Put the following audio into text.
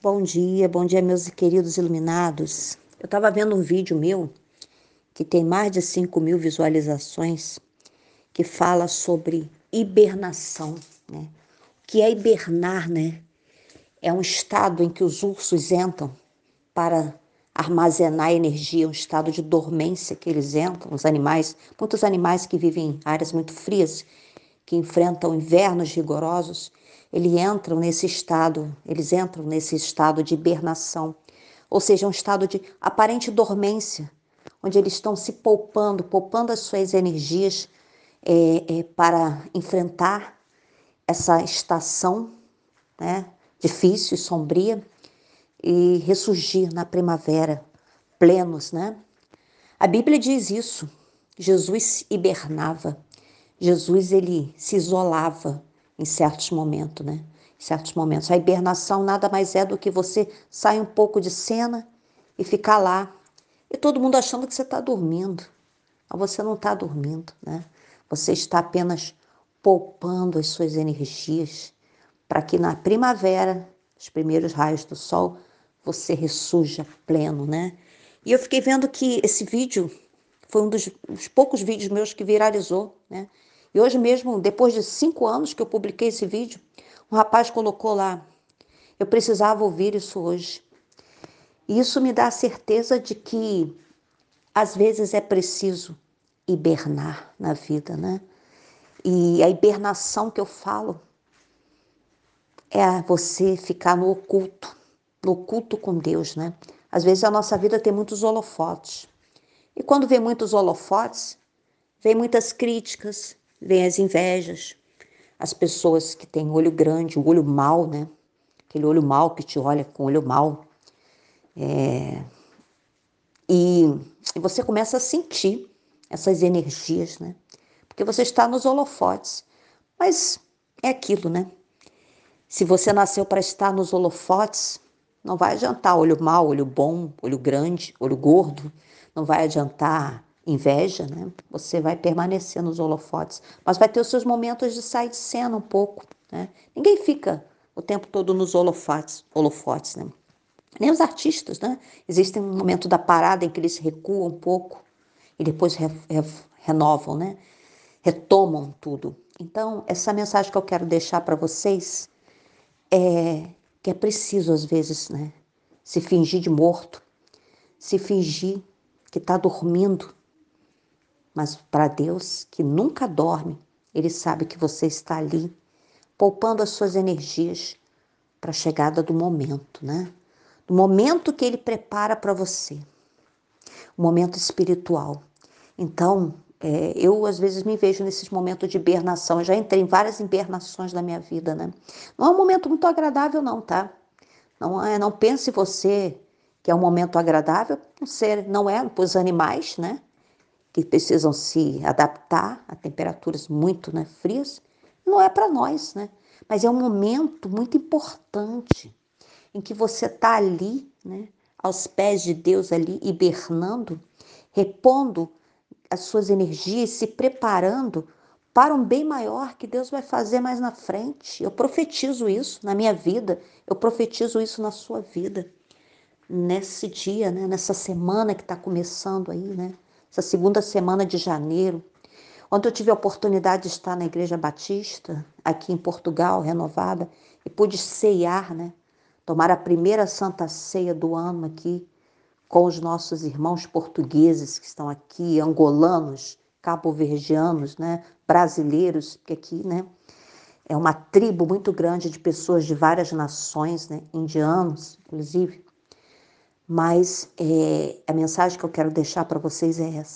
Bom dia, meus queridos iluminados. Eu estava vendo um vídeo meu que tem mais de 5.000 visualizações que fala sobre hibernação, né? O que é hibernar, né? É um estado em que os ursos entram para armazenar energia, um estado de dormência que eles entram, os animais, muitos animais que vivem em áreas muito frias, que enfrentam invernos rigorosos, eles entram nesse estado de hibernação, ou seja, um estado de aparente dormência, onde eles estão se poupando as suas energias para enfrentar essa estação, né, difícil e sombria, e ressurgir na primavera, plenos, né? A Bíblia diz isso. Jesus hibernava. Jesus, ele se isolava em certos momentos, né? Em certos momentos. A hibernação nada mais é do que você sair um pouco de cena e ficar lá. E todo mundo achando que você está dormindo. Mas você não está dormindo, né? Você está apenas poupando as suas energias para que na primavera, os primeiros raios do sol, você ressurja pleno, né? E eu fiquei vendo que esse vídeo foi um dos poucos vídeos meus que viralizou, né? E hoje mesmo, depois de 5 anos que eu publiquei esse vídeo, um rapaz colocou lá: eu precisava ouvir isso hoje. E isso me dá a certeza de que às vezes é preciso hibernar na vida, né? E a hibernação que eu falo é você ficar no oculto com Deus, né? Às vezes a nossa vida tem muitos holofotes. E quando vem muitos holofotes, vem muitas críticas, vem as invejas, as pessoas que têm olho grande, o olho mau, né? Aquele olho mau que te olha com olho mau. E você começa a sentir essas energias, né? Porque você está nos holofotes. Mas é aquilo, né? Se você nasceu para estar nos holofotes, não vai adiantar olho mau, olho bom, olho grande, olho gordo. Não vai adiantar inveja, né? Você vai permanecer nos holofotes. Mas vai ter os seus momentos de sair de cena um pouco, né? Ninguém fica o tempo todo nos holofotes, né? Nem os artistas, né? Existe um momento da parada em que eles recuam um pouco e depois renovam, né? Retomam tudo. Então, essa mensagem que eu quero deixar para vocês é que é preciso, às vezes, né? Se fingir de morto, se fingir que está dormindo, mas para Deus, que nunca dorme, Ele sabe que você está ali, poupando as suas energias para a chegada do momento, né? Do momento que Ele prepara para você, o momento espiritual. Então, eu às vezes me vejo nesses momentos de hibernação. Eu já entrei em várias hibernações na minha vida, né? Não é um momento muito agradável, não, tá? Não pense você que é um momento agradável, não é para os animais, né? Que precisam se adaptar a temperaturas muito, né, frias. Não é para nós, né? Mas é um momento muito importante em que você está ali, né, aos pés de Deus ali, hibernando, repondo as suas energias, se preparando para um bem maior que Deus vai fazer mais na frente. Eu profetizo isso na minha vida, eu profetizo isso na sua vida, nesse dia, né, nessa semana que está começando aí, né, essa segunda semana de janeiro. Ontem eu tive a oportunidade de estar na Igreja Batista, aqui em Portugal, renovada, e pude ceiar, né, tomar a primeira Santa Ceia do ano aqui, com os nossos irmãos portugueses que estão aqui, angolanos, cabo-verdianos, né, brasileiros, porque aqui, né, é uma tribo muito grande de pessoas de várias nações, né, indianos, inclusive. Mas a mensagem que eu quero deixar para vocês é essa.